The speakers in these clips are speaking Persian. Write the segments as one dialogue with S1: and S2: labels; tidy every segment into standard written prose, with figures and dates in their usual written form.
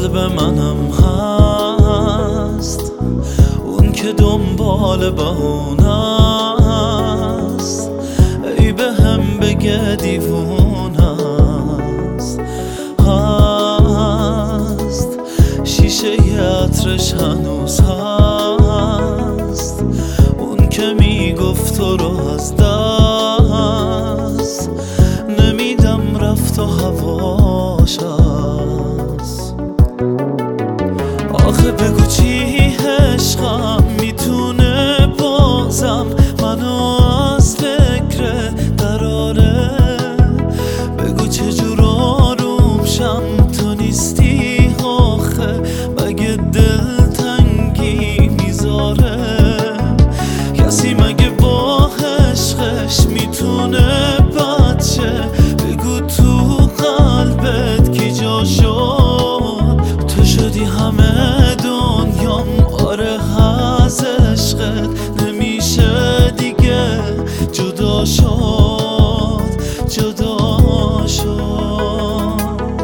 S1: قلب منم هست، اون که دنبال بهونه است، ای به هم بگه دیوونه است. شیشه عطرش هنوز هست، اون که میگفت تو رو از دست نمیدم، رفت و هواش هست. آخه بگو چی عشقم میتونه بازم منو از فکر دراره، بگو چجور آروم شم تو نیستی، آخه مگه دلتنگی میذاره؟ کسی مگه با عشقش میتونه بد شه؟ بگو تو قلبت کی جا شد؟ تو شدی همه دنیام، آره از عشقت نمیشه دیگه جدا شد، جدا شد.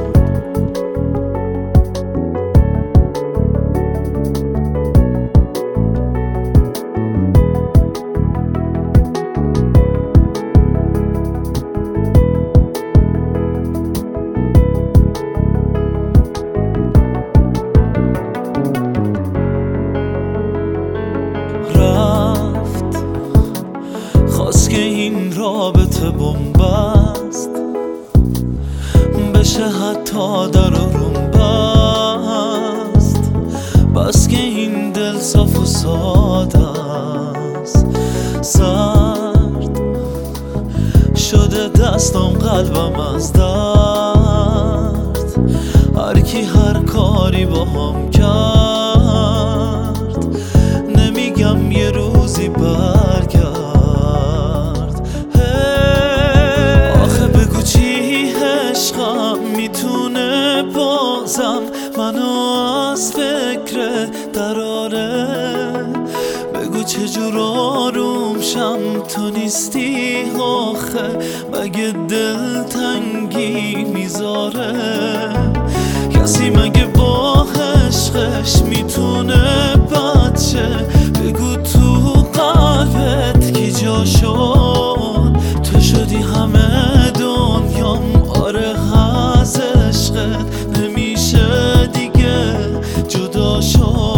S1: خواست که این رابطه بنبست بشه، حتی در روم بست، بس که این دل صاف و ساده است. سرد شده دستم قلبم از درد، هر کی هر کاری با هم کرد، نمیگم یه روزی برگرد. آخه بگو چی عشقم میتونه بازم منو از فکر دراره، بگو چجور آروم شم تو نیستی، آخه مگه دلتنگی میذاره؟ کسی مگه با عشقش میتونه بد شه؟ بگو تو قلبت کی جا شد؟ تو شدی همه دنیام، آره از عشقت نمیشه دیگه جدا شد.